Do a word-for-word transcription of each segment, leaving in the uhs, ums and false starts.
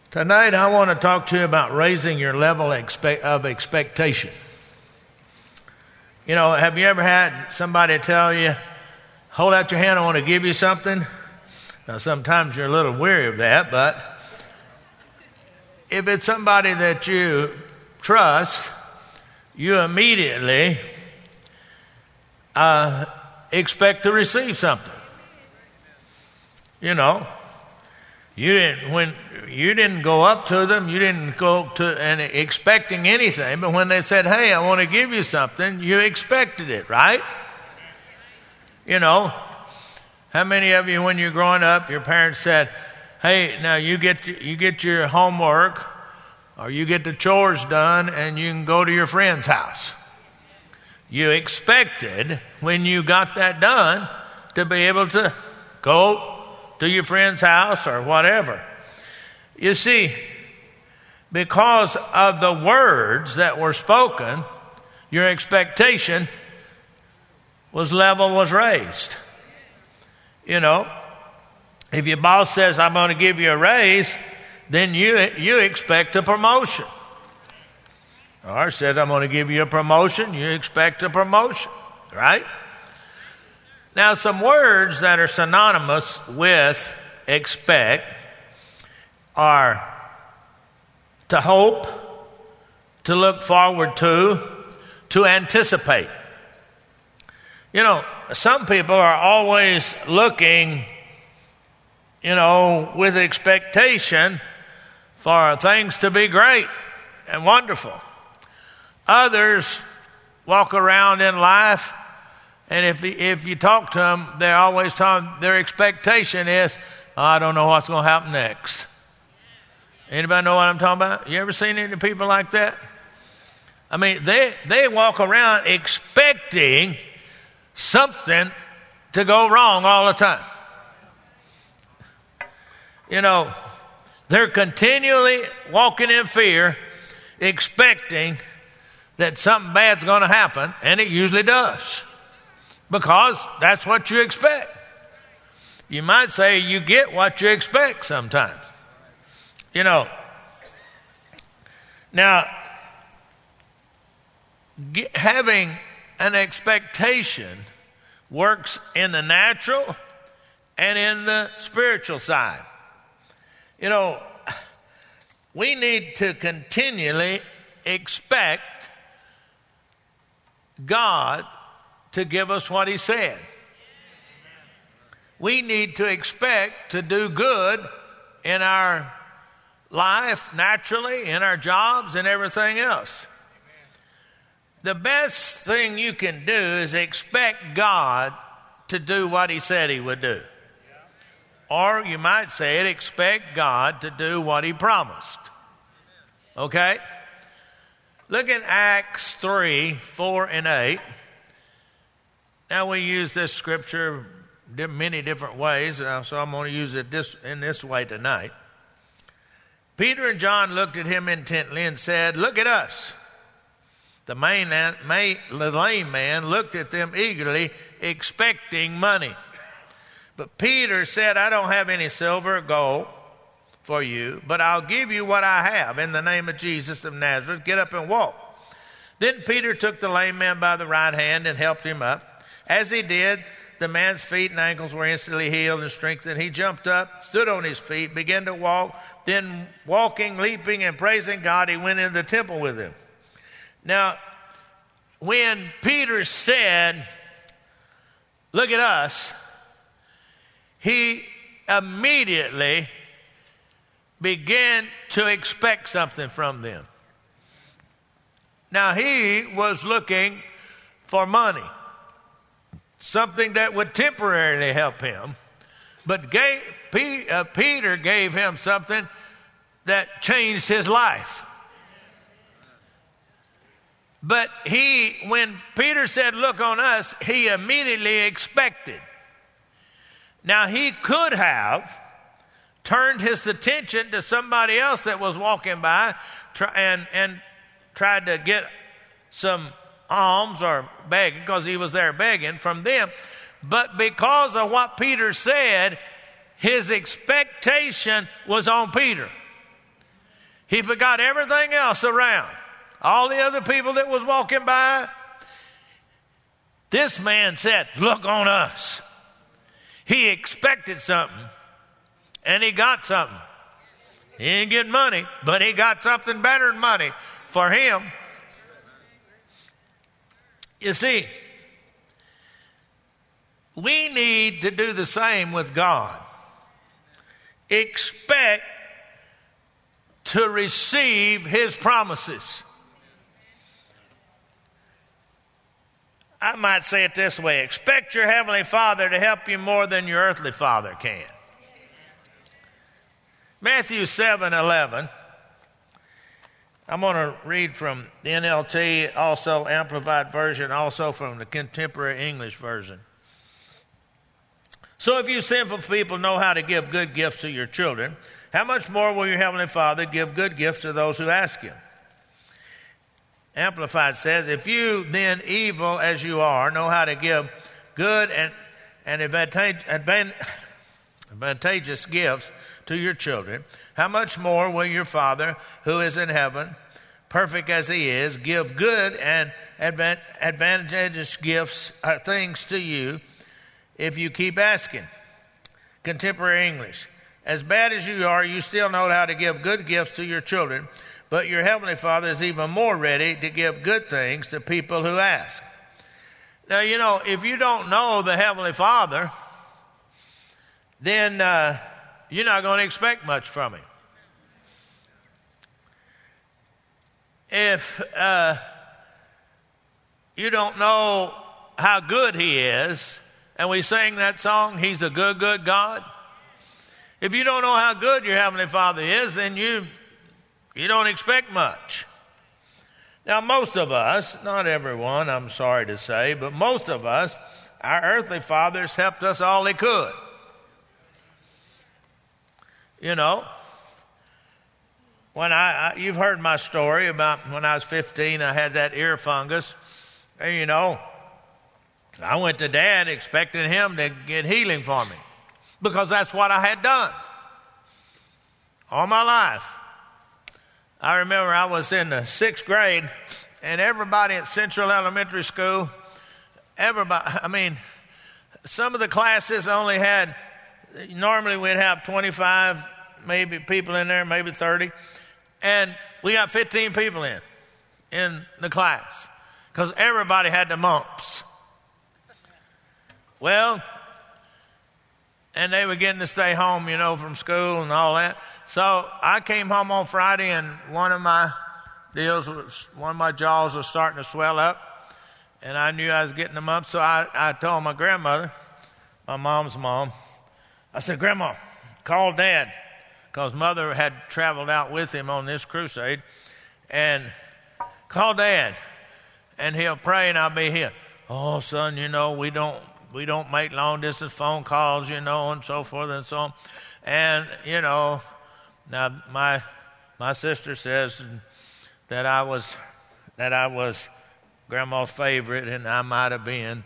Tonight I want to talk to you about raising your level of expectation. You know, have you ever had somebody tell you, hold out your hand, I want to give you something? Now sometimes you're a little weary of that, but if it's somebody that you trust, you immediately uh, expect to receive something. You know, you didn't when you didn't go up to them, you didn't go to and expecting anything, but when they said, "Hey, I want to give you something," you expected it, right? You know, how many of you, when you're growing up, your parents said, "Hey, now you get you get your homework, or you get the chores done, and you can go to your friend's house." You expected, when you got that done, to be able to go to your friend's house or whatever. You see, because of the words that were spoken, your expectation was level was raised. You know, if your boss says, "I'm going to give you a raise," then you you expect a promotion. Or said, "I'm going to give you a promotion," you expect a promotion, right? Now, some words that are synonymous with expect are to hope, to look forward to, to anticipate. You know, some people are always looking, you know, with expectation for things to be great and wonderful. Others walk around in life, and if if you talk to them, they're always talking, their expectation is, oh, "I don't know what's going to happen next." Anybody know what I'm talking about? You ever seen any people like that? I mean, they they walk around expecting something to go wrong all the time. You know, they're continually walking in fear, expecting that something bad's going to happen, and it usually does. Because that's what you expect. You might say you get what you expect sometimes. You know, now, get, having an expectation works in the natural and in the spiritual side. You know, we need to continually expect God to give us what He said. We need to expect to do good in our life, naturally, in our jobs and everything else. The best thing you can do is expect God to do what He said He would do. Or you might say it, expect God to do what He promised. Okay? Look at Acts three, four, and eight. Now we use this scripture many different ways, so I'm going to use it this in this way tonight. Peter and John looked at him intently and said, "Look at us." The, main man, the lame man looked at them eagerly, expecting money. But Peter said, "I don't have any silver or gold for you, but I'll give you what I have. In the name of Jesus of Nazareth, get up and walk." Then Peter took the lame man by the right hand and helped him up. As he did, the man's feet and ankles were instantly healed and strengthened. He jumped up, stood on his feet, began to walk. Then walking, leaping, and praising God, he went into the temple with him. Now, when Peter said, "Look at us," he immediately began to expect something from them. Now, he was looking for money, something that would temporarily help him, but gave, P, uh, Peter gave him something that changed his life. But he, when Peter said, "Look on us," he immediately expected. Now, he could have turned his attention to somebody else that was walking by try, and, and tried to get some alms or begging, because he was there begging from them. But because of what Peter said, his expectation was on Peter. He forgot everything else around. All the other people that was walking by. This man said, look on us. He expected something, and he got something. He didn't get money, but he got something better than money for him. You see, we need to do the same with God. Expect to receive his promises. I might say it this way. Expect your heavenly Father to help you more than your earthly father can. Matthew seven eleven. I'm going to read from the N L T, also Amplified Version, also from the Contemporary English Version. So if you sinful people know how to give good gifts to your children, how much more will your heavenly Father give good gifts to those who ask him? Amplified says, if you then, evil as you are, know how to give good and, and advantage, advan, advantageous gifts to your children, how much more will your Father who is in heaven, perfect as he is, give good and advan, advantageous gifts, uh, things to you if you keep asking? Contemporary English. As bad as you are, you still know how to give good gifts to your children, but your heavenly Father is even more ready to give good things to people who ask. Now, you know, if you don't know the heavenly Father, then uh, you're not going to expect much from him. If uh, you don't know how good he is, and we sang that song, he's a good, good God. If you don't know how good your heavenly Father is, then you you don't expect much. Now, most of us, not everyone, I'm sorry to say, but most of us, our earthly fathers helped us all they could. You know, when I, I you've heard my story about when I was fifteen, I had that ear fungus. And, you know, I went to Dad expecting him to get healing for me because that's what I had done all my life. I remember I was in the sixth grade, and everybody at Central Elementary School, everybody, I mean, some of the classes only had, normally we'd have twenty-five maybe people in there, maybe thirty, and we got fifteen people in, in the class, because everybody had the mumps. Well, and they were getting to stay home, you know, from school and all that. So I came home on Friday, and one of my deals was, one of my jaws was starting to swell up, and I knew I was getting them up. So I, I told my grandmother, my mom's mom, I said, Grandma, call Dad, because Mother had traveled out with him on this crusade, and call Dad, and he'll pray, and I'll be here. Oh, son, you know, we don't. We don't make long-distance phone calls, you know, and so forth and so on. And, you know, now my my sister says that I was that I was Grandma's favorite, and I might have been.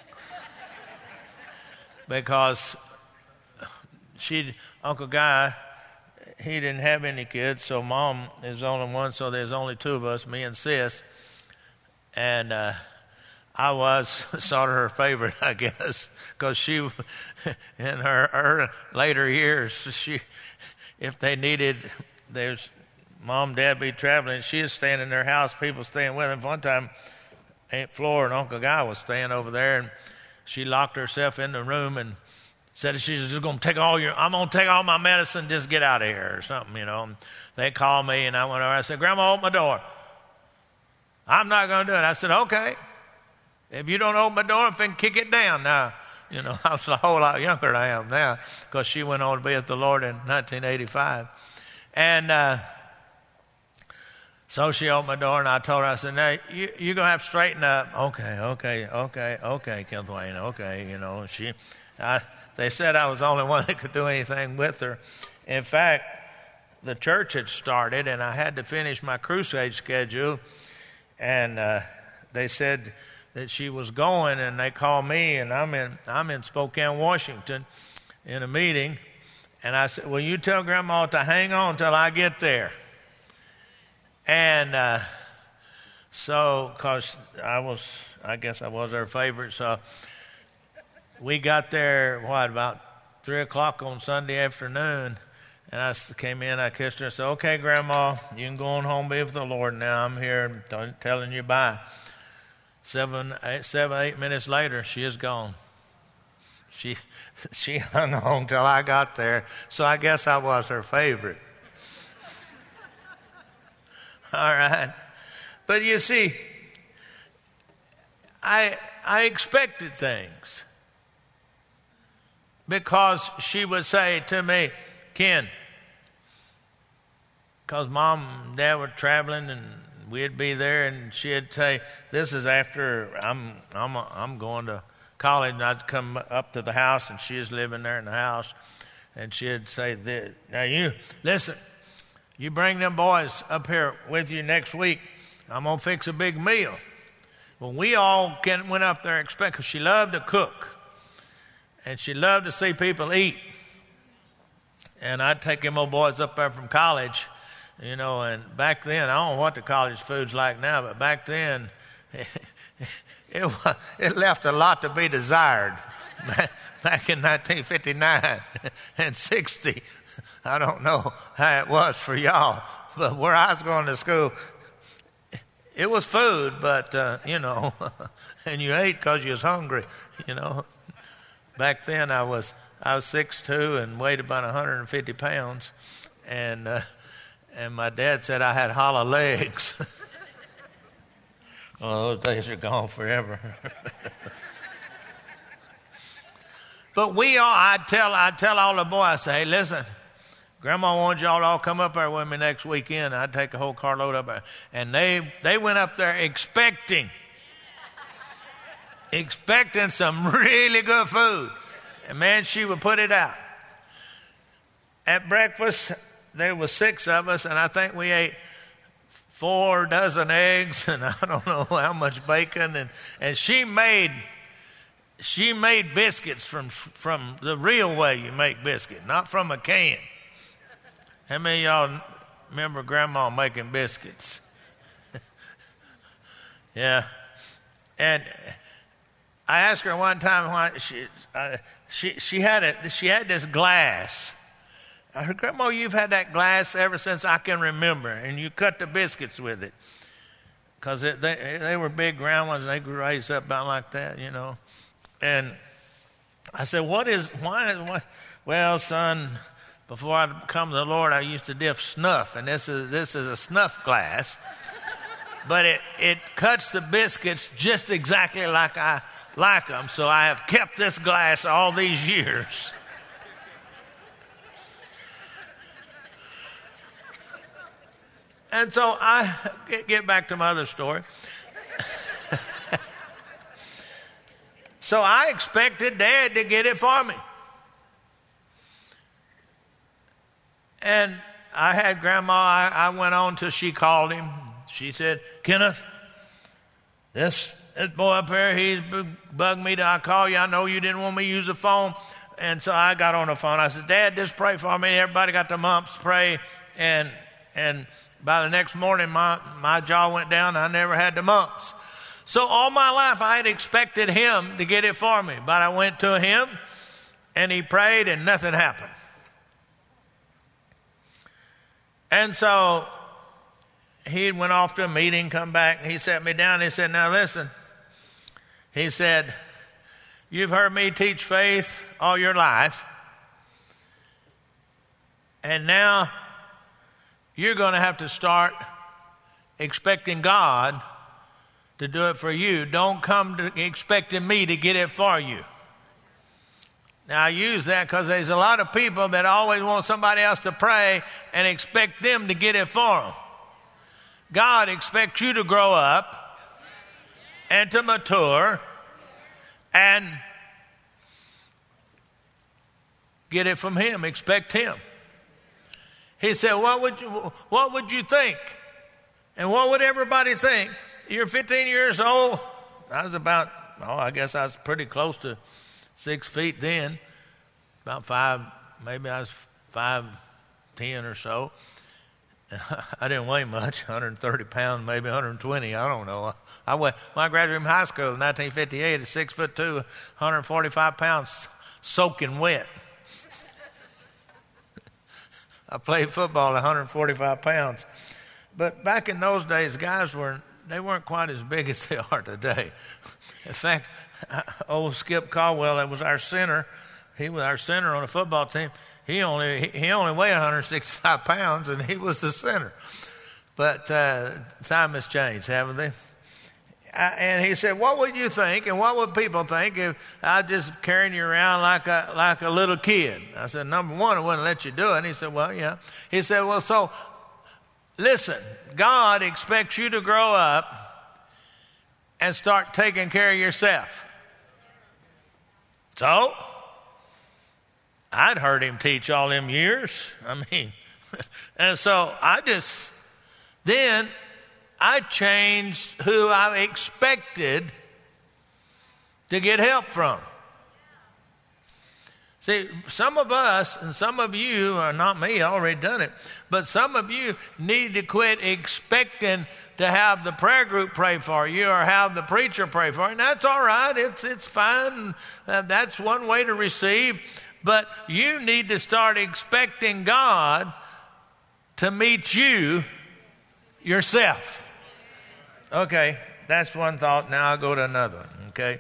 Because she, Uncle Guy, he didn't have any kids, so Mom is the only one, so there's only two of us, me and Sis. And uh I was sort of her favorite, I guess, because she, in her, her later years, she, if they needed, there's Mom, Dad be traveling, she was staying in their house, people staying with them. One time, Aunt Flora and Uncle Guy was staying over there, and she locked herself in the room and said she's just going to take all your, I'm going to take all my medicine, just get out of here or something, you know. And they called me, and I went over, I said, Grandma, open my door. I'm not going to do it. I said, okay. If you don't open my door, if I can kick it down now. You know, I was a whole lot younger than I am now, because she went on to be with the Lord in nineteen eighty-five. And uh, so she opened my door, and I told her, I said, now, you, you're going to have to straighten up. Okay, okay, okay, okay, Kenneth Wayne, okay. You know, she, I, they said I was the only one that could do anything with her. In fact, the church had started, and I had to finish my crusade schedule, and uh, they said that she was going, and they called me, and I'm in I'm in Spokane, Washington, in a meeting, and I said, well, you tell Grandma to hang on till I get there. And uh, so, because I was, I guess I was her favorite, so we got there, what, about three o'clock on Sunday afternoon, and I came in, I kissed her, and said, okay, Grandma, you can go on home, be with the Lord now. I'm here t- telling you bye. Seven, eight, seven, eight minutes later, she is gone. She, she hung on till I got there, so I guess I was her favorite. All right. But you see, I I expected things. Because she would say to me, Ken, because Mom and Dad were traveling and we'd be there, and she'd say, this is after I'm I'm I'm going to college, and I'd come up to the house, and she was living there in the house, and she'd say, this, now you, listen, you bring them boys up here with you next week. I'm going to fix a big meal. Well, we all can, went up there expect, because she loved to cook. And she loved to see people eat. And I'd take them old boys up there from college, you know, and back then, I don't know what the college food's like now, but back then, it, it, it left a lot to be desired. Back in nineteen fifty-nine and sixty, I don't know how it was for y'all, but where I was going to school, it was food, but, uh, you know, and you ate because you was hungry, you know. Back then I was I was six foot two and weighed about one hundred fifty pounds, and uh, and my dad said I had hollow legs. Well, those days are gone forever. But we all, I tell I tell all the boys, I say, hey, listen, Grandma wants y'all to all come up there with me next weekend. I'd take a whole carload up there. And they they went up there expecting, expecting some really good food. And man, she would put it out. At breakfast, there was six of us, and I think we ate four dozen eggs, and I don't know how much bacon. And, and she made she made biscuits from from the real way you make biscuit, not from a can. How many of y'all remember Grandma making biscuits? Yeah. And I asked her one time why she uh, she she had a she had this glass. I said, Grandma, you've had that glass ever since I can remember, and you cut the biscuits with it, because they they were big round ones, and they grew raised up about like that, you know. And I said, what is why is what? Well, son, before I come to the Lord, I used to dip snuff, and this is this is a snuff glass, but it it cuts the biscuits just exactly like I like them. So I have kept this glass all these years. And so I get back to my other story. So I expected Dad to get it for me. And I had Grandma, I, I went on till she called him. She said, Kenneth, this, this boy up here, he's bugged me to I call you. I know you didn't want me to use the phone. And so I got on the phone. I said, Dad, just pray for me. Everybody got the mumps, pray. And and by the next morning, my, my jaw went down. I never had the mumps. So all my life, I had expected him to get it for me. But I went to him, and he prayed, and nothing happened. And so he went off to a meeting, come back, and he sat me down. And he said, now listen. He said, you've heard me teach faith all your life. And now you're going to have to start expecting God to do it for you. Don't come to expecting me to get it for you. Now, I use that because there's a lot of people that always want somebody else to pray and expect them to get it for them. God expects you to grow up and to mature and get it from Him. Expect Him. He said, what would you, what would you think? And what would everybody think? You're fifteen years old. I was about, oh, I guess I was pretty close to six feet then. About five, maybe I was five ten or so. I didn't weigh much, one hundred thirty pounds, maybe one hundred twenty, I don't know. I went, when I graduated from high school in nineteen fifty-eight at six foot two, one hundred forty-five pounds, soaking wet. I played football at one hundred forty-five pounds. But back in those days, guys were, they weren't quite as big as they are today. In fact, old Skip Caldwell, that was our center, he was our center on the football team. He only he only weighed one hundred sixty-five pounds, and he was the center. But uh, time has changed, haven't they? I, and he said, "What would you think, and what would people think if I just carrying you around like a like a little kid?" I said, "Number one, I wouldn't let you do it." And he said, "Well, yeah." He said, "Well, so listen, God expects you to grow up and start taking care of yourself." So I'd heard him teach all them years. I mean, and so I just, then I changed who I expected to get help from. See, some of us and some of you, or not me, I already done it, but some of you need to quit expecting to have the prayer group pray for you or have the preacher pray for you. And that's all right. It's, it's fine. Uh, that's one way to receive. But you need to start expecting God to meet you yourself. Okay, that's one thought. Now I'll go to another one, okay?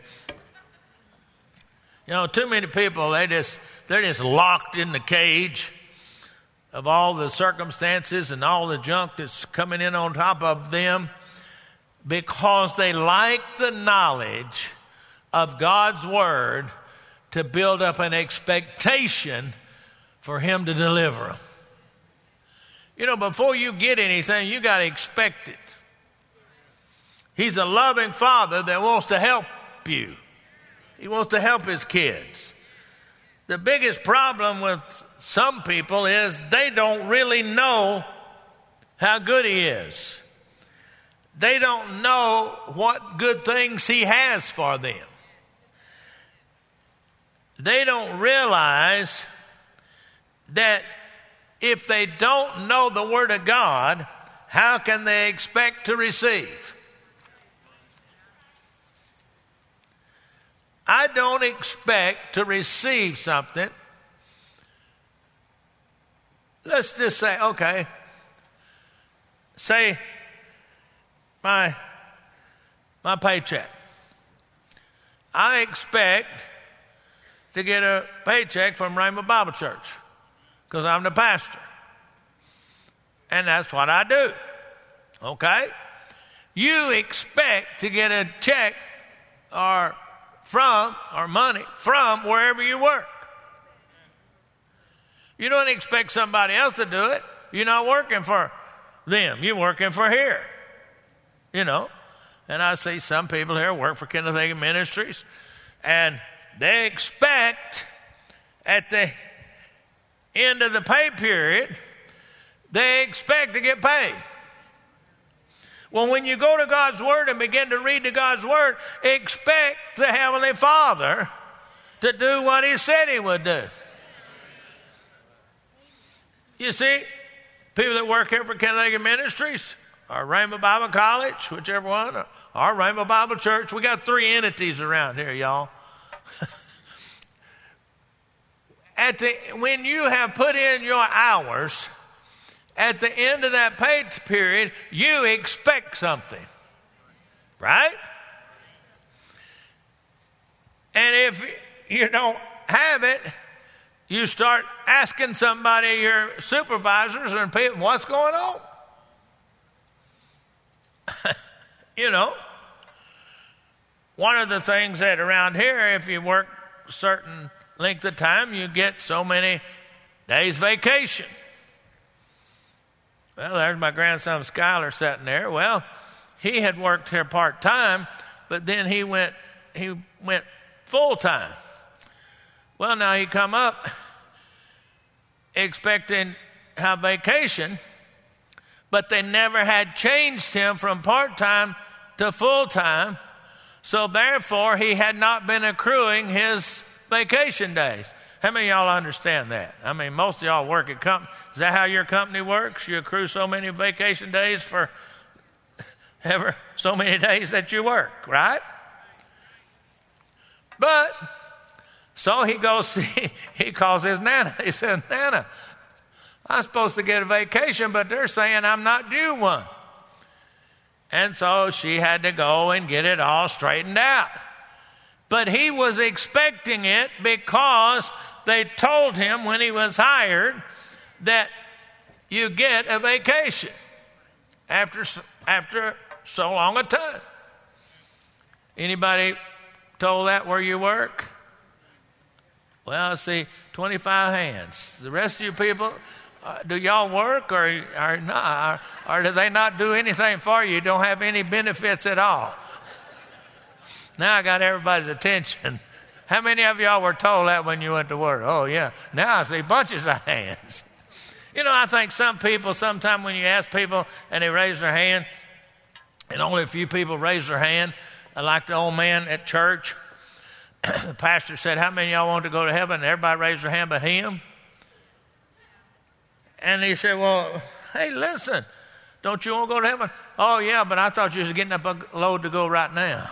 You know, too many people, they just, they're just locked in the cage of all the circumstances and all the junk that's coming in on top of them because they like the knowledge of God's Word to build up an expectation for Him to deliver them. You know, before you get anything, you got to expect it. He's a loving Father that wants to help you. He wants to help His kids. The biggest problem with some people is they don't really know how good He is. They don't know what good things He has for them. They don't realize that if they don't know the Word of God, how can they expect to receive? I don't expect to receive something. Let's just say, okay, say my, my paycheck. I expect to get a paycheck from Rhema Bible Church because I'm the pastor. And that's what I do. Okay? You expect to get a check or from, or money from wherever you work. You don't expect somebody else to do it. You're not working for them. You're working for here. You know? And I see some people here work for Kenneth Hagin Ministries, and they expect at the end of the pay period, they expect to get paid. Well, when you go to God's Word and begin to read the God's Word, expect the Heavenly Father to do what He said He would do. You see, people that work here for Kenneth Hagin Ministries, or Rhema Bible College, whichever one, or, or Rhema Bible Church, we got three entities around here, y'all. At the, when you have put in your hours, at the end of that pay period, you expect something, right? And if you don't have it, you start asking somebody, your supervisors and people, what's going on? You know, one of the things that around here, if you work a certain length of time, you get so many days vacation. Well, there's my grandson Skylar sitting there. Well, he had worked here part-time, but then he went he went full-time. Well, now he come up expecting to have vacation, but they never had changed him from part-time to full-time, so therefore he had not been accruing his vacation days. How many of y'all understand that? I mean, most of y'all work at company. Is that how your company works? You accrue so many vacation days for ever so many days that you work, right? But, so he goes, see, he calls his Nana. He says, Nana, I'm supposed to get a vacation, but they're saying I'm not due one. And so she had to go and get it all straightened out. But he was expecting it because they told him when he was hired that you get a vacation after, after so long a time. Anybody told that where you work? Well, I see twenty-five hands. The rest of you people, uh, do y'all work or, or not? Or, or do they not do anything for you? You don't have any benefits at all. Now I got everybody's attention. How many of y'all were told that when you went to work? Oh, yeah. Now I see bunches of hands. You know, I think some people, sometimes when you ask people and they raise their hand, and only a few people raise their hand, like the old man at church, the pastor said, how many of y'all want to go to heaven? And everybody raised their hand but him. And he said, well, hey, listen, don't you want to go to heaven? Oh, yeah, but I thought you was getting up a load to go right now.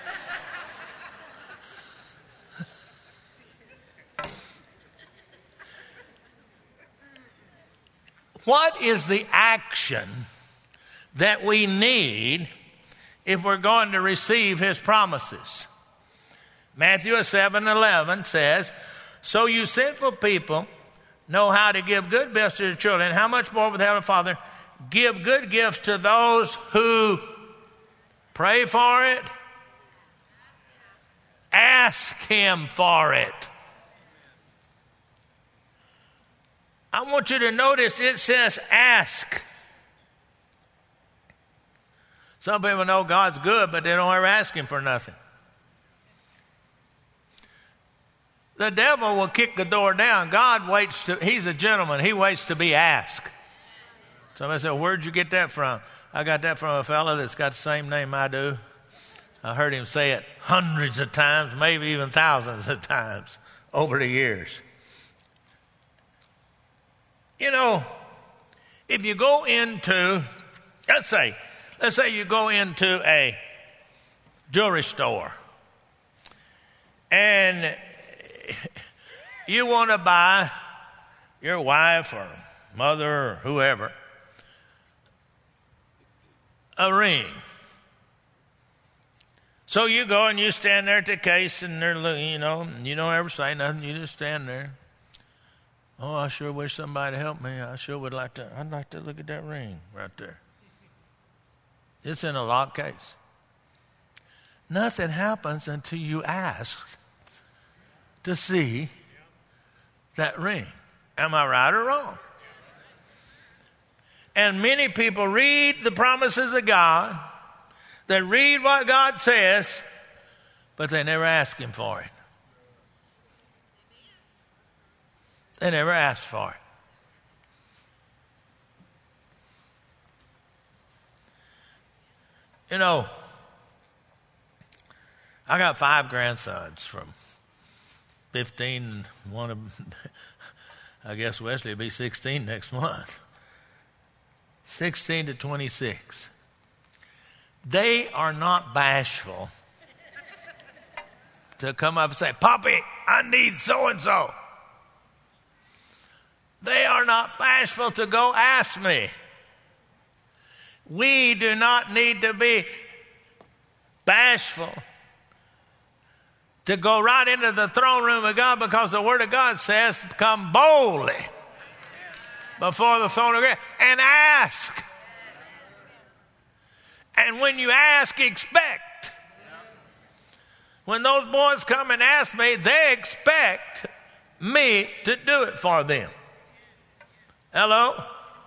What is the action that we need if we're going to receive his promises? Matthew seven eleven says, so you sinful people know how to give good gifts to your children. How much more will the Heavenly Father give good gifts to those who pray for it? Ask him for it. I want you to notice it says ask. Some people know God's good, but they don't ever ask him for nothing. The devil will kick the door down. God waits to, he's a gentleman. He waits to be asked. Somebody said, where'd you get that from? I got that from a fellow that's got the same name I do. I heard him say it hundreds of times, maybe even thousands of times over the years. You know, if you go into, let's say, let's say you go into a jewelry store and you want to buy your wife or mother or whoever a ring. So you go and you stand there at the case and they're looking, you know, and you don't ever say nothing. You just stand there. Oh, I sure wish somebody helped me. I sure would like to. I'd like to look at that ring right there. It's in a locked case. Nothing happens until you ask to see that ring. Am I right or wrong? And many people read the promises of God. They read what God says, but they never ask him for it. They never asked for it. You know, I got five grandsons from fifteen, and one of them, I guess Wesley will be sixteen next month. sixteen to twenty-six. They are not bashful to come up and say, Poppy, I need so-and-so. They are not bashful to go ask me. We do not need to be bashful to go right into the throne room of God, because the Word of God says, come boldly before the throne of grace and ask. And when you ask, expect. When those boys come and ask me, they expect me to do it for them. Hello?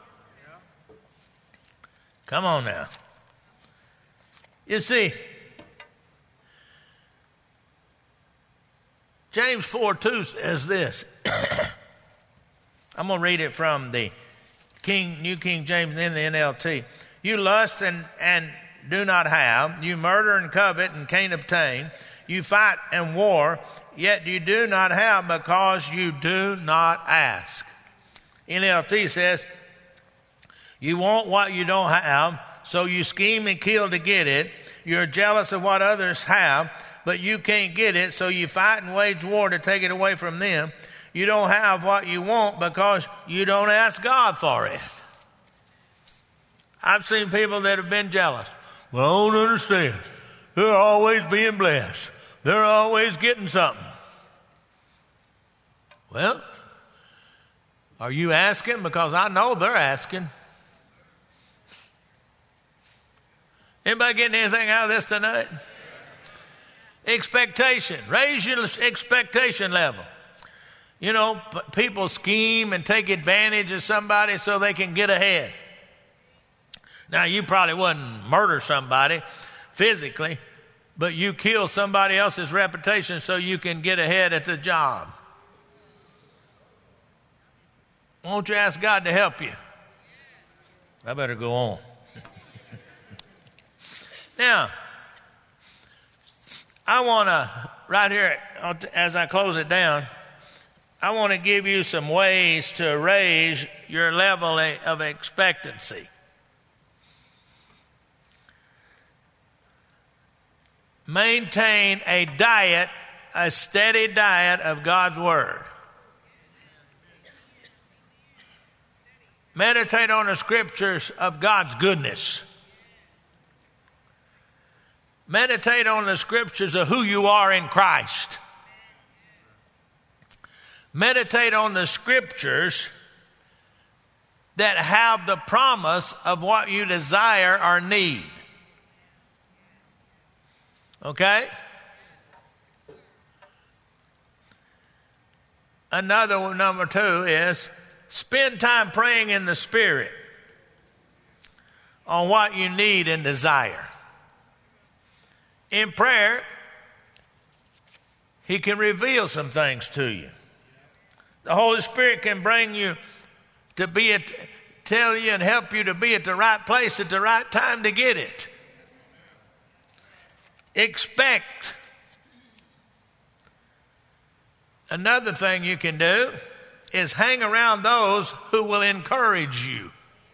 Come on now. You see, James four two says this. I'm going to read it from the King, New King James and then the N L T. You lust and, and do not have. You murder and covet and can't obtain. You fight and war, yet you do not have because you do not ask. N L T says, you want what you don't have, so you scheme and kill to get it. You're jealous of what others have, but you can't get it, so you fight and wage war to take it away from them. You don't have what you want because you don't ask God for it. I've seen people that have been jealous. Well, I don't understand. They're always being blessed. They're always getting something. Well, are you asking? Because I know they're asking. Anybody getting anything out of this tonight? Expectation. Raise your expectation level. You know, p- people scheme and take advantage of somebody so they can get ahead. Now, you probably wouldn't murder somebody physically, but you kill somebody else's reputation so you can get ahead at the job. Won't you ask God to help you? I better go on. Now, I want to, right here, as I close it down, I want to give you some ways to raise your level of expectancy. Maintain a diet, a steady diet of God's Word. Meditate on the scriptures of God's goodness. Meditate on the scriptures of who you are in Christ. Meditate on the scriptures that have the promise of what you desire or need. Okay? Another one, number two, is spend time praying in the Spirit on what you need and desire. In prayer, He can reveal some things to you. The Holy Spirit can bring you to be at, tell you and help you to be at the right place at the right time to get it. Expect. Another thing you can do is hang around those who will encourage you.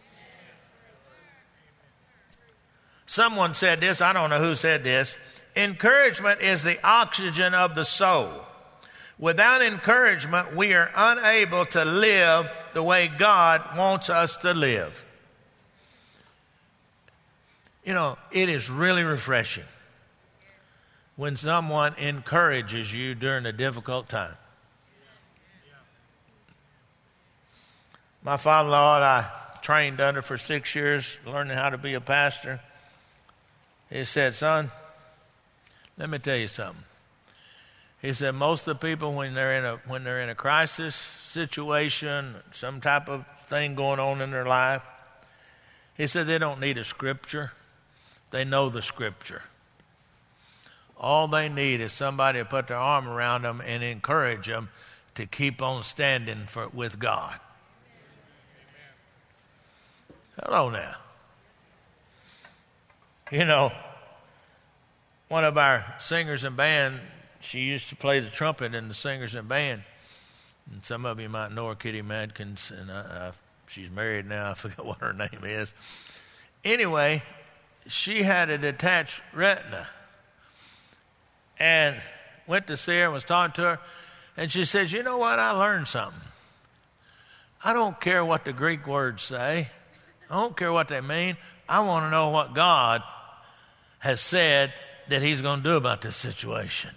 Someone said this, I don't know who said this. Encouragement is the oxygen of the soul. Without encouragement, we are unable to live the way God wants us to live. You know, it is really refreshing when someone encourages you during a difficult time. My father-in-law, I trained under for six years, learning how to be a pastor. He said, son, let me tell you something. He said, most of the people, when they're in a when they're in a crisis situation, some type of thing going on in their life, he said they don't need a scripture. They know the scripture. All they need is somebody to put their arm around them and encourage them to keep on standing for with God. Hello now. You know, one of our singers in band, she used to play the trumpet in the singers in band. And some of you might know her, Kitty Madkins, and I, I, she's married now. I forget what her name is. Anyway, she had a detached retina. And went to see her and was talking to her. And she says, you know what? I learned something. I don't care what the Greek words say. I don't care what they mean. I want to know what God has said that He's going to do about this situation.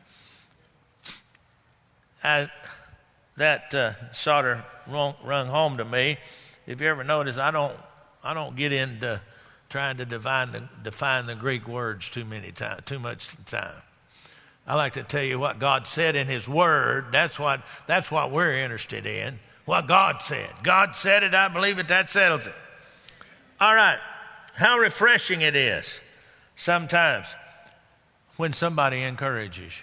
I, that uh, sort of rung, rung home to me. If you ever notice, I don't, I don't get into trying to define the, define the Greek words too many times, too much time. I like to tell you what God said in His Word. That's what, that's what we're interested in. What God said. God said it, I believe it, that settles it. All right. How refreshing it is sometimes when somebody encourages you.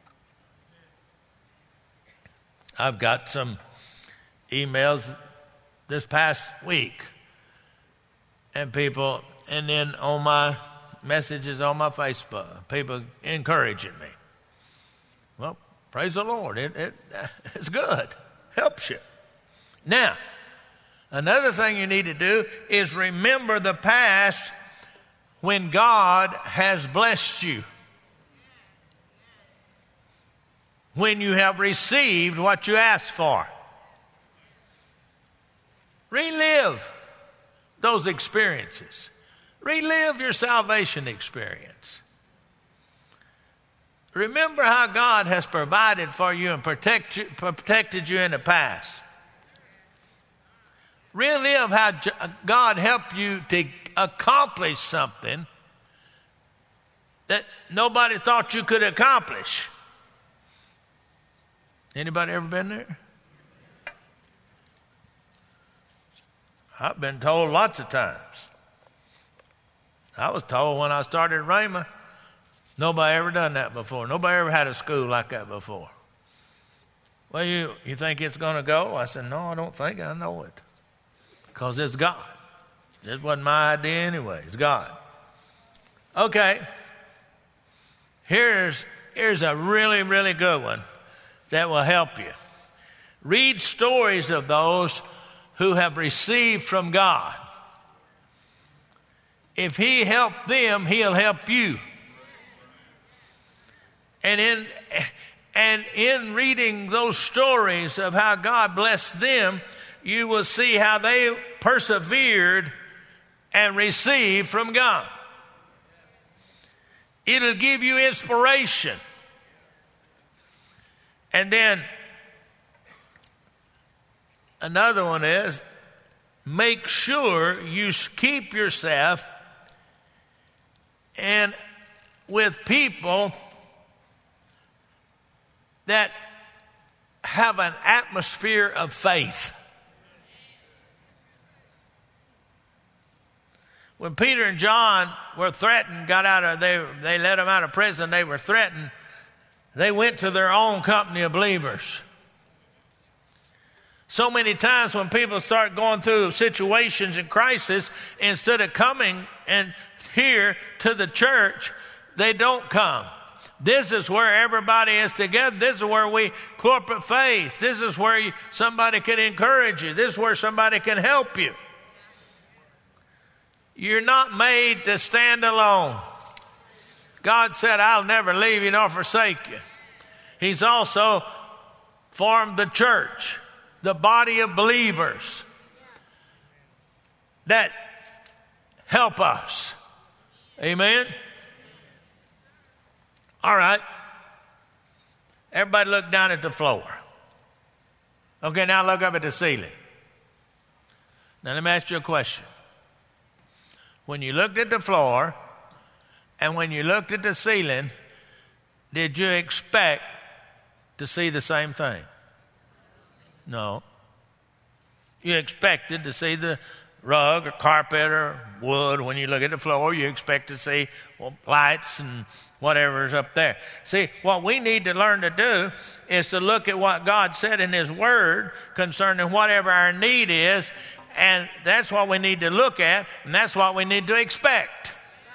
I've got some emails this past week and people, and then on my messages on my Facebook, people encouraging me. Praise the Lord. It, it, it's good. Helps you. Now, another thing you need to do is remember the past when God has blessed you. When you have received what you asked for. Relive those experiences. Relive your salvation experience. Remember how God has provided for you and protect you, protected you in the past. Relive how God helped you to accomplish something that nobody thought you could accomplish. Anybody ever been there? I've been told lots of times. I was told when I started Rhema, nobody ever done that before. Nobody ever had a school like that before. Well, you, you think it's going to go? I said, no, I don't think. I know it. Because it's God. This wasn't my idea anyway. It's God. Okay. Here's, here's a really, really good one that will help you. Read stories of those who have received from God. If He helped them, He'll help you. And in, and in reading those stories of how God blessed them, you will see how they persevered and received from God. It'll give you inspiration. And then another one is, make sure you keep yourself and with people that have an atmosphere of faith. When Peter and John were threatened, got out of they they let them out of prison, they were threatened. They went to their own company of believers. So many times when people start going through situations and crisis, instead of coming and here to the church, they don't come. This is where everybody is together. This is where we corporate faith. This is where you, somebody can encourage you. This is where somebody can help you. You're not made to stand alone. God said, I'll never leave you nor forsake you. He's also formed the church, the body of believers that help us. Amen? All right. Everybody look down at the floor. Okay, now look up at the ceiling. Now let me ask you a question. When you looked at the floor and when you looked at the ceiling, did you expect to see the same thing? No. You expected to see the rug or carpet or wood. When you look at the floor, you expect to see well, lights and whatever's up there. See, what we need to learn to do is to look at what God said in His Word concerning whatever our need is, and that's what we need to look at, and that's what we need to expect.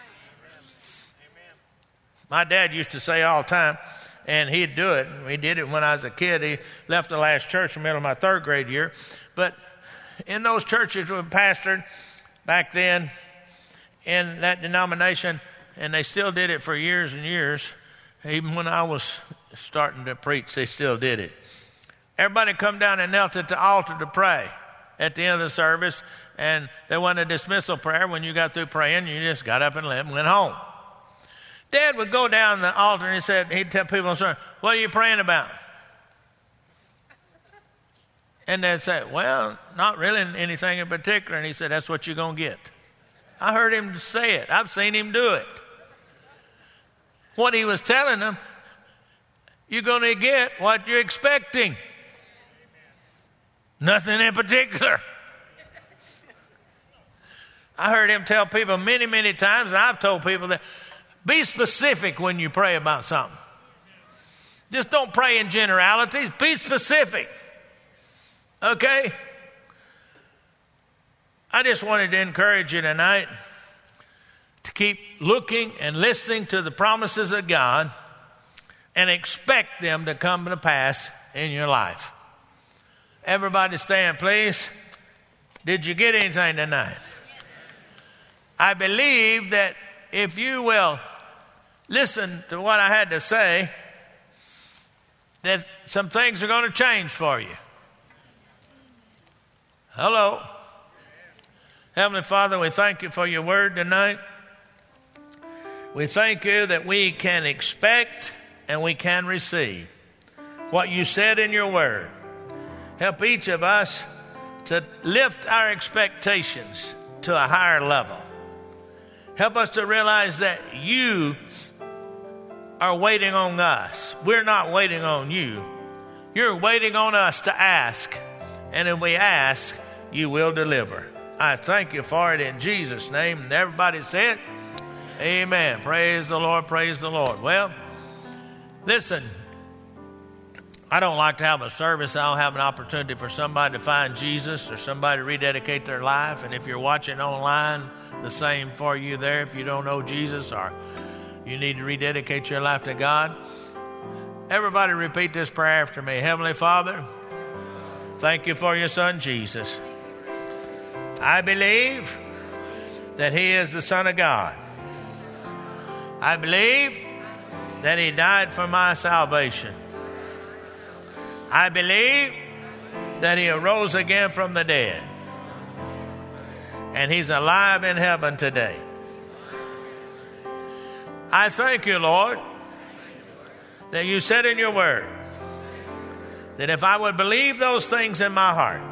My dad used to say all the time, and he'd do it. He did it when I was a kid. He left the last church in the middle of my third grade year. But in those churches we pastored back then, in that denomination, and they still did it for years and years. Even when I was starting to preach, they still did it. Everybody come down and knelt at the altar to pray at the end of the service, and there wasn't a dismissal prayer. When you got through praying, you just got up and left and went home. Dad would go down the altar and he said, he'd tell people, what are you praying about? And they'd say, well, not really anything in particular. And he said, that's what you're going to get. I heard him say it. I've seen him do it. What he was telling them, you're going to get what you're expecting. Nothing in particular. I heard him tell people many, many times, and I've told people that, be specific when you pray about something. Just don't pray in generalities. Be specific. Okay? I just wanted to encourage you tonight to keep looking and listening to the promises of God. and expect them to come to pass in your life. Everybody stand, please. Did you get anything tonight? I believe that if you will listen to what I had to say, that some things are going to change for you. Hello. Heavenly Father, we thank you for your word tonight. We thank you that we can expect and we can receive what you said in your word. Help each of us to lift our expectations to a higher level. Help us to realize that you are waiting on us. We're not waiting on you. You're waiting on us to ask. And if we ask, you will deliver. I thank you for it in Jesus' name. And everybody said, amen. Praise the Lord, praise the Lord. Well, listen, I don't like to have a service. I don't have an opportunity for somebody to find Jesus or somebody to rededicate their life. And if you're watching online, the same for you there. If you don't know Jesus or you need to rededicate your life to God, everybody repeat this prayer after me. Heavenly Father, thank you for your son Jesus. I believe that he is the Son of God. I believe that he died for my salvation. I believe that he arose again from the dead. And he's alive in heaven today. I thank you, Lord, that you said in your word that if I would believe those things in my heart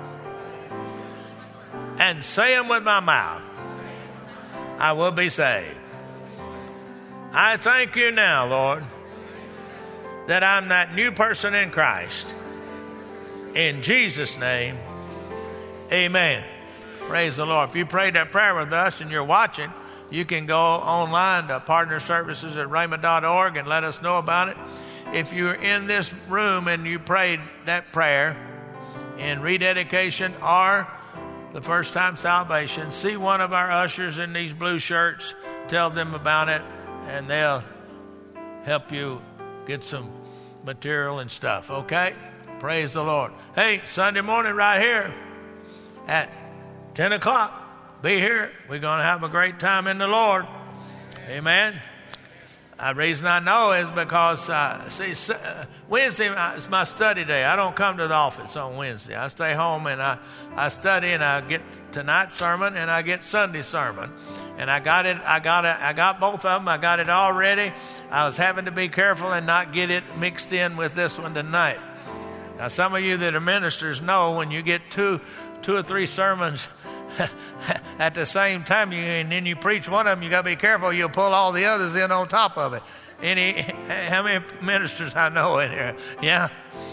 and say them with my mouth, I will be saved. I thank you now, Lord, that I'm that new person in Christ. In Jesus' name, amen. Praise the Lord. If you prayed that prayer with us and you're watching, you can go online to partner services at rhema dot org and let us know about it. If you're in this room and you prayed that prayer in rededication or the first time salvation, see one of our ushers in these blue shirts, tell them about it, and they'll help you get some material and stuff, okay? Praise the Lord. Hey, Sunday morning right here at ten o'clock, be here. We're going to have a great time in the Lord. Amen. The reason I know is because, uh, see, uh, Wednesday is my study day. I don't come to the office on Wednesday. I stay home and I, I study, and I get tonight's sermon and I get Sunday sermon. And I got it, I got it, I got both of them. I got it all ready. I was having to be careful and not get it mixed in with this one tonight. Now, some of you that are ministers know when you get two, two or three sermons at the same time, you, and then you preach one of them, you got to be careful. You'll pull all the others in on top of it. Any, how many ministers I know in here? Yeah.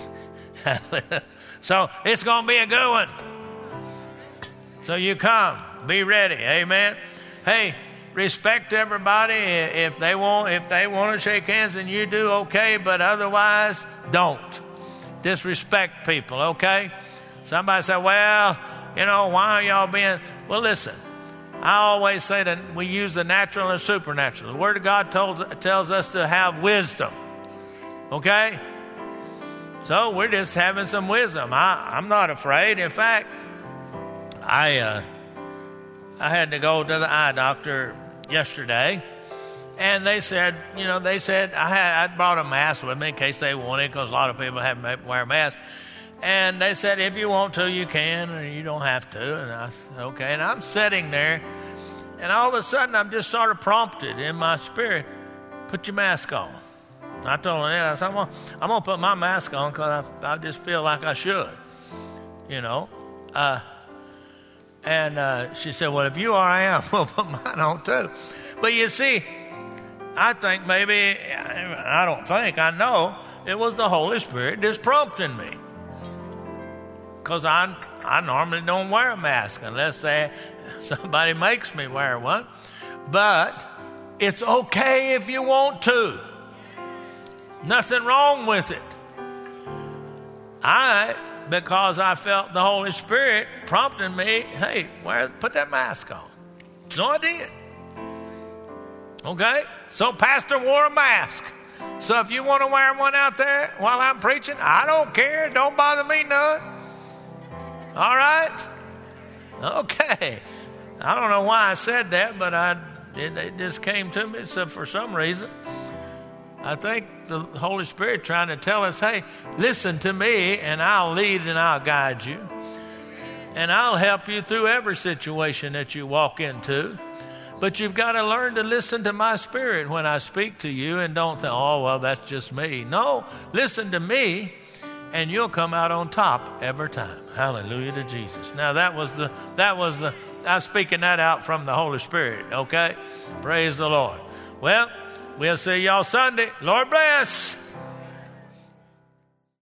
So it's going to be a good one. So you come, be ready. Amen. Hey, respect everybody. If they want, if they want to shake hands and you do, okay. But otherwise, don't disrespect people. Okay. Somebody said, well, you know, why are y'all being... Well, listen, I always say that we use the natural and supernatural. The Word of God told, tells us to have wisdom. Okay? So we're just having some wisdom. I, I'm not afraid. In fact, I uh, I had to go to the eye doctor yesterday, and they said, you know, they said I had I brought a mask with me in case they wanted, because a lot of people have to wear masks. And they said, if you want to, you can, or you don't have to. And I said, okay. And I'm sitting there, and all of a sudden, I'm just sort of prompted in my spirit, put your mask on. I told her, yeah, I said, I'm going I'm to put my mask on because I, I just feel like I should, you know. Uh, and uh, she said, well, if you are, I am. We'll put mine on too. But you see, I think maybe, I don't think, I know, it was the Holy Spirit just prompting me. Because I, I normally don't wear a mask unless they, somebody makes me wear one. But it's okay if you want to. Nothing wrong with it. I, because I felt the Holy Spirit prompting me, hey, wear, put that mask on. So I did. Okay? So Pastor wore a mask. So if you want to wear one out there while I'm preaching, I don't care. Don't bother me none. All right? Okay. I don't know why I said that, but I it, it just came to me. So for some reason, I think the Holy Spirit trying to tell us, hey, listen to me and I'll lead and I'll guide you. And I'll help you through every situation that you walk into. But you've got to learn to listen to my spirit when I speak to you and don't think, oh, well, that's just me. No, listen to me and you'll come out on top every time. Hallelujah to Jesus. Now that was the, that was the, I'm speaking that out from the Holy Spirit. Okay. Praise the Lord. Well, we'll see y'all Sunday. Lord bless.